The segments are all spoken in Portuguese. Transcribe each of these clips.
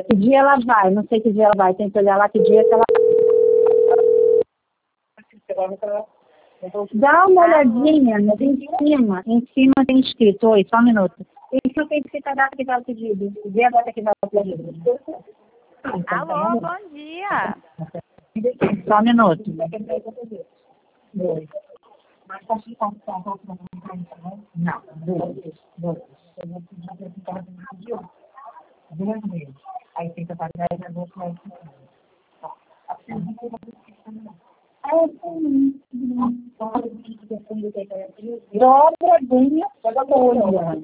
Que dia ela vai? Não sei que dia ela vai. Tem que olhar lá que dia que ela... Dá uma olhadinha, mas em cima tem escrito, oi, só um minuto. Em cima tem escrito a data que vai o pedido. Vê a data que vai o pedido. Alô, bom dia. Só um minuto. Não, dois. Aí tem que pagar e eu vou falar. Dobra bem a folha.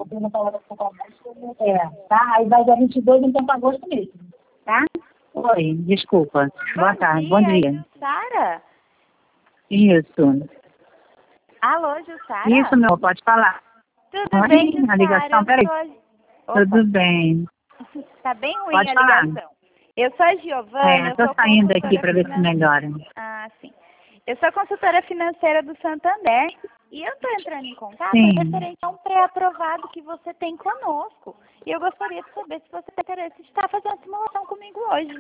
Tá? Aí vai dar 22, então para agosto mesmo. Tá? Oi, desculpa. Boa tarde, bom dia. Jussara? Isso. Alô, Jussara? Isso, meu, pode falar. Tudo bem, Jussara? A ligação, peraí. Tudo bem. Tá bem ruim Pode a falar. ligação. Eu sou a Giovana. Tô saindo aqui para ver se melhora. Ah, sim. Eu sou consultora financeira do Santander e eu estou entrando em contato referente a um pré-aprovado que você tem conosco. E eu gostaria de saber se você tem interesse de estar fazendo simulação comigo hoje.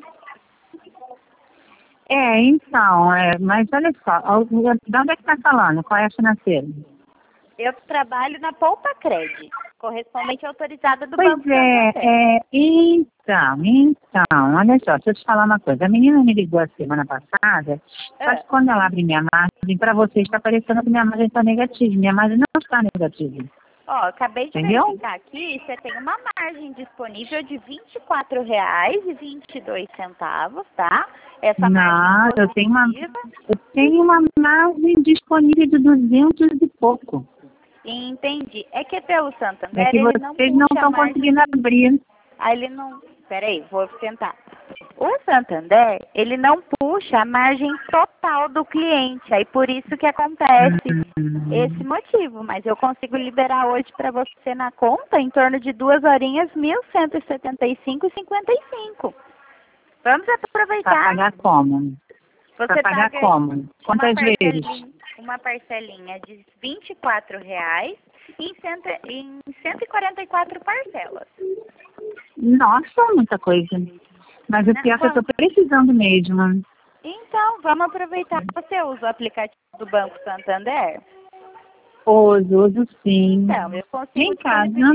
Então, mas olha só, de onde é que está falando? Qual é a financeira? Eu trabalho na Poupa Cred, correspondente autorizada do Pois Banco Santander. Então, olha só, deixa eu te falar uma coisa. A menina me ligou a semana passada, só que quando ela abre minha margem, para você está parecendo que minha margem está negativa. Minha margem não está negativa. Ó, acabei de verificar aqui, você tem uma margem disponível de R$ 24,22, tá? Essa margem eu tenho uma margem disponível de 200 e pouco. Entendi. É que pelo Santander, É que vocês não estão conseguindo abrir. Aí ele não... Peraí, vou tentar. O Santander, ele não puxa a margem total do cliente. Aí por isso que acontece esse motivo. Mas eu consigo liberar hoje para você na conta em torno de 2 horinhas, R$ 1.175,55. Vamos aproveitar. Para pagar como? Você pagar como? Quantas vezes? Uma parcelinha de R$ 24,00 em 144 parcelas. Nossa, muita coisa. Mas o pior é que eu estou precisando mesmo. Então, vamos aproveitar. Você usa o aplicativo do Banco Santander? Uso sim. Então, eu consigo Vem cá, então,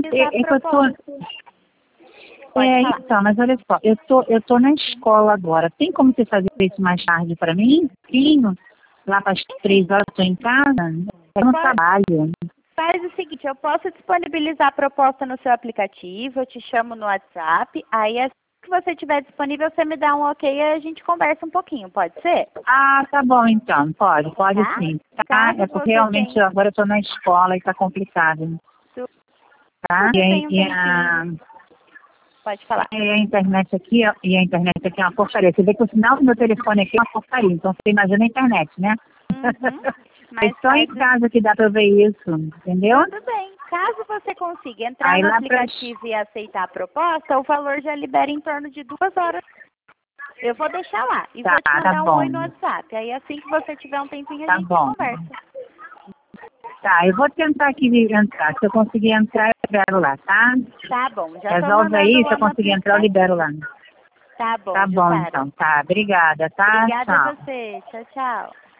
mas olha só, eu tô na escola agora. Tem como você fazer isso mais tarde para mim? Sim. Lá para as 3 horas eu estou em casa? Eu não trabalho. Faz o seguinte, eu posso disponibilizar a proposta no seu aplicativo, eu te chamo no WhatsApp, aí assim que você tiver disponível, você me dá um ok e a gente conversa um pouquinho, pode ser? Ah, tá bom então, pode sim. Tá? É porque realmente agora eu estou na escola e está complicado. Tá? Pode falar. E a internet aqui é uma porcaria. Você vê que o sinal do meu telefone aqui é uma porcaria, então você imagina a internet, né? Mas só em casa que dá para ver isso, entendeu? Tudo bem. Caso você consiga entrar no aplicativo e aceitar a proposta, o valor já libera em torno de 2 horas. Eu vou deixar lá e vou te mandar um oi no WhatsApp. Aí assim que você tiver um tempinho, a gente conversa. Tá, eu vou tentar aqui entrar. Se eu conseguir entrar, eu libero lá, tá? Tá bom. Já resolve aí, se eu conseguir entrar, eu libero lá. Tá bom, Tá bom, então. Tá, obrigada, tá? Obrigada a você. Tchau, tchau.